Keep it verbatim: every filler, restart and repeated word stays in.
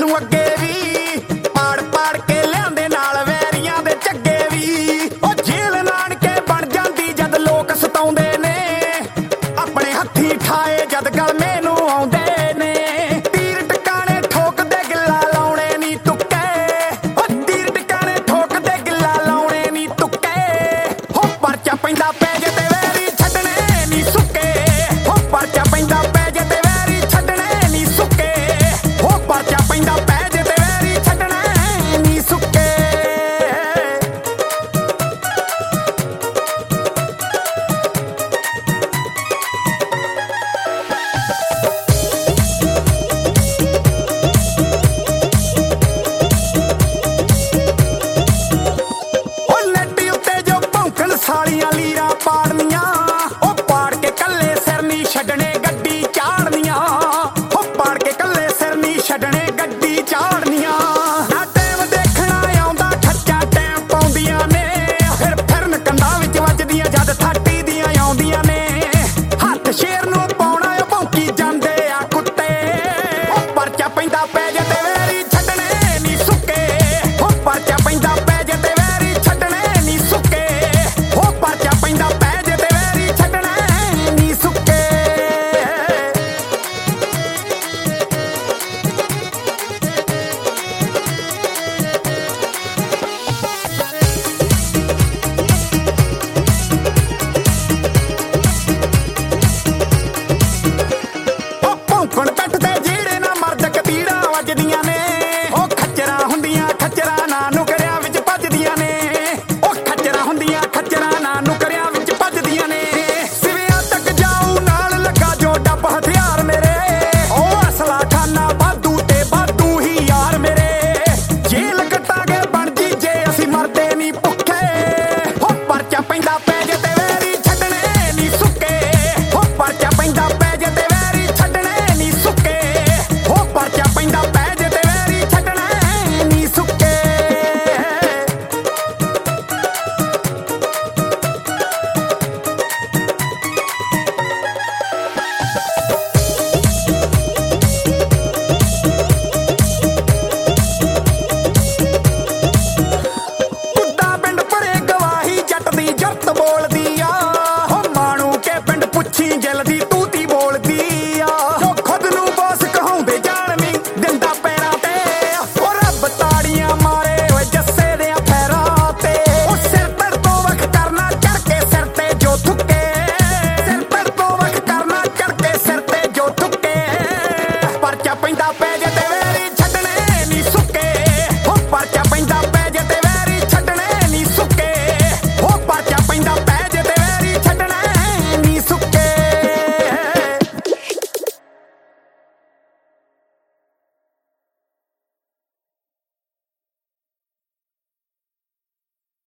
ਨੂੰ ਅੱਗੇ ਵੀ ਪਾੜ ਪਾੜ ਕੇ ਲਿਆਂਦੇ ਨਾਲ ਵੈਰੀਆਂ ਦੇ ਝੱਗੇ ਵੀ ਉਹ ਜੇਲ੍ਹ ਨਾਨਕੇ ਬਣ ਜਾਂਦੀ ਜਦ ਲੋਕ ਸਤਾਉਂਦੇ ਨੇ ਆਪਣੇ ਹੱਥੀ ਠਾਏ ਜਦ ਗਲਮੇ ਨੂੰ ਆਉਂਦੇ ਨੇ ਤੀਰ ਟਿਕਾਣੇ ਠੋਕਦੇ ਗਿੱਲਾ ਲਾਉਣੇ ਨੀ ਤੁੱਕੇ ਉਹ ਤੀਰ ਟਿਕਾਣੇ ਠੋਕਦੇ ਗਿੱਲਾ ਲਾਉਣੇ ਨੀ ਤੁੱਕੇ ਹੋ ਪਰਚਾ ਪੈਂਦਾ ਪੈ ਜੇ ਤੇ ਵੈਰੀ ਛੱਡਣੇ ਨੀ ਸੁੱਕੇ ਹੋ ਪਰਚਾ ਪੈਂਦਾ ਪੈ ਜੇ ਤੇ ਵੈਰੀ ਛੱਡਣੇ ਨੀ ਸੁੱਕੇ ਹੋ ਪਰਚਾ ਪੈਂਦਾ ਪੈ ਜੇ ਤੇ ਵੈਰੀ ਛੱਡਣੇ ਨੀ ਸੁੱਕੇ ਸਾਲੀਆਂ ਲੀਰਾਂ ਪਾੜਨੀਆਂ ਉਹ ਪਾੜ ਕੇ ਕੱਲੇ ਸਿਰ ਨਹੀਂ ਛੱਡਣੇ